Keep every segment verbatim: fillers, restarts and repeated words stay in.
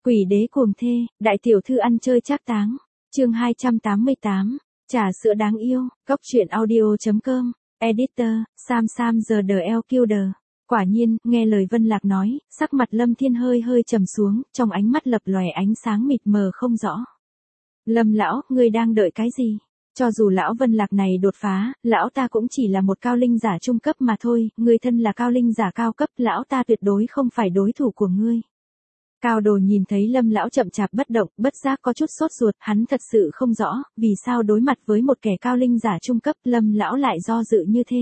Quỷ đế cuồng thê, đại tiểu thư ăn chơi trác táng. Chương hai trăm tám mươi tám. Trà sữa đáng yêu, góc truyện audio chấm com. Editor, Sam Sam the L Killer. Quả nhiên, nghe lời Vân Lạc nói, sắc mặt Lâm Thiên hơi hơi trầm xuống, trong ánh mắt lập lòe ánh sáng mịt mờ không rõ. Lâm lão, ngươi đang đợi cái gì? Cho dù lão Vân Lạc này đột phá, lão ta cũng chỉ là một cao linh giả trung cấp mà thôi, ngươi thân là cao linh giả cao cấp, lão ta tuyệt đối không phải đối thủ của ngươi. Cao Đồ nhìn thấy Lâm lão chậm chạp bất động, bất giác có chút sốt ruột, hắn thật sự không rõ, vì sao đối mặt với một kẻ cao linh giả trung cấp, Lâm lão lại do dự như thế.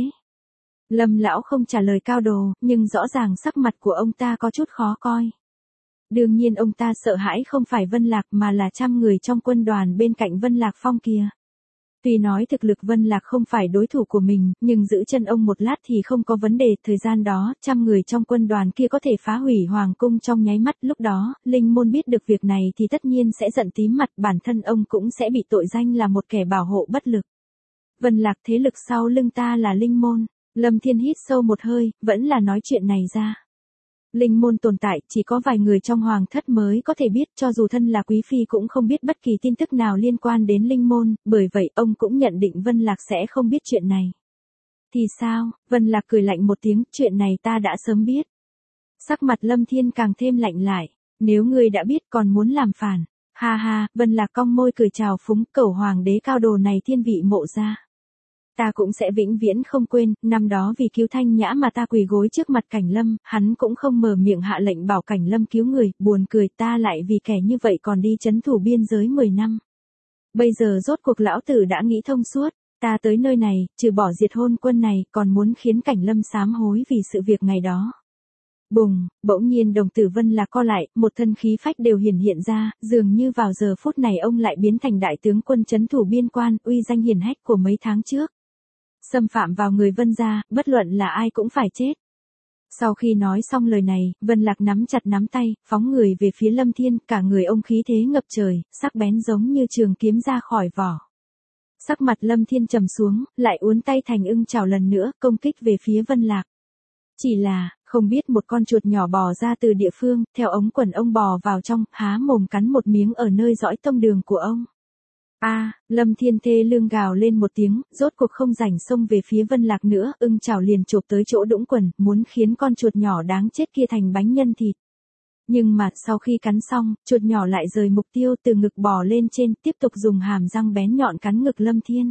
Lâm lão không trả lời Cao Đồ, nhưng rõ ràng sắc mặt của ông ta có chút khó coi. Đương nhiên ông ta sợ hãi không phải Vân Lạc mà là trăm người trong quân đoàn bên cạnh Vân Lạc Phong kia. Tuy nói thực lực Vân Lạc không phải đối thủ của mình, nhưng giữ chân ông một lát thì không có vấn đề. Thời gian đó, trăm người trong quân đoàn kia có thể phá hủy hoàng cung trong nháy mắt. Lúc đó, Linh Môn biết được việc này thì tất nhiên sẽ giận tím mặt, bản thân ông cũng sẽ bị tội danh là một kẻ bảo hộ bất lực. Vân Lạc, thế lực sau lưng ta là Linh Môn. Lâm Thiên hít sâu một hơi, vẫn là nói chuyện này ra. Linh môn tồn tại, chỉ có vài người trong hoàng thất mới có thể biết, cho dù thân là quý phi cũng không biết bất kỳ tin tức nào liên quan đến linh môn, bởi vậy ông cũng nhận định Vân Lạc sẽ không biết chuyện này. Thì sao? Vân Lạc cười lạnh một tiếng, chuyện này ta đã sớm biết. Sắc mặt Lâm Thiên càng thêm lạnh lại, nếu ngươi đã biết còn muốn làm phản. Ha ha, Vân Lạc cong môi cười chào phúng, cẩu hoàng đế Cao Đồ này thiên vị mộ ra. Ta cũng sẽ vĩnh viễn không quên, năm đó vì cứu Thanh Nhã mà ta quỳ gối trước mặt Cảnh Lâm, hắn cũng không mở miệng hạ lệnh bảo Cảnh Lâm cứu người, buồn cười ta lại vì kẻ như vậy còn đi trấn thủ biên giới mười năm. Bây giờ rốt cuộc lão tử đã nghĩ thông suốt, ta tới nơi này, trừ bỏ diệt hôn quân này, còn muốn khiến Cảnh Lâm sám hối vì sự việc ngày đó. Bùng, bỗng nhiên đồng tử Vân Lạc co lại, một thân khí phách đều hiển hiện ra, dường như vào giờ phút này ông lại biến thành đại tướng quân trấn thủ biên quan, uy danh hiển hách của mấy tháng trước. Xâm phạm vào người Vân gia, bất luận là ai cũng phải chết. Sau khi nói xong lời này, Vân Lạc nắm chặt nắm tay, phóng người về phía Lâm Thiên, cả người ông khí thế ngập trời, sắc bén giống như trường kiếm ra khỏi vỏ. Sắc mặt Lâm Thiên trầm xuống, lại uốn tay thành ưng chảo lần nữa, công kích về phía Vân Lạc. Chỉ là, không biết một con chuột nhỏ bò ra từ địa phương, theo ống quần ông bò vào trong, há mồm cắn một miếng ở nơi dõi tông đường của ông. A, à, Lâm Thiên thê lương gào lên một tiếng, rốt cuộc không rảnh xông về phía Vân Lạc nữa, ưng chảo liền chộp tới chỗ đũng quần, muốn khiến con chuột nhỏ đáng chết kia thành bánh nhân thịt. Nhưng mà, sau khi cắn xong, chuột nhỏ lại rời mục tiêu từ ngực bò lên trên, tiếp tục dùng hàm răng bén nhọn cắn ngực Lâm Thiên.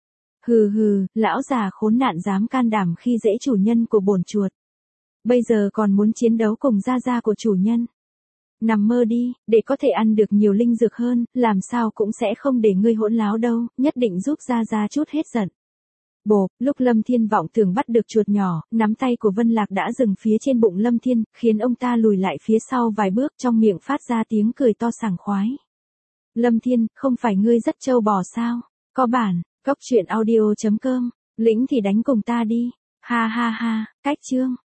Hừ hừ, lão già khốn nạn dám can đảm khi dễ chủ nhân của bổn chuột. Bây giờ còn muốn chiến đấu cùng gia gia của chủ nhân. Nằm mơ đi, để có thể ăn được nhiều linh dược hơn, làm sao cũng sẽ không để ngươi hỗn láo đâu, nhất định giúp gia gia chút hết giận. Bộp, lúc Lâm Thiên vọng tưởng bắt được chuột nhỏ, nắm tay của Vân Lạc đã dừng phía trên bụng Lâm Thiên, khiến ông ta lùi lại phía sau vài bước, trong miệng phát ra tiếng cười to sảng khoái. Lâm Thiên, không phải ngươi rất trâu bò sao? Có bản, góc truyện audio chấm com, lĩnh thì đánh cùng ta đi. Ha ha ha, cách chương.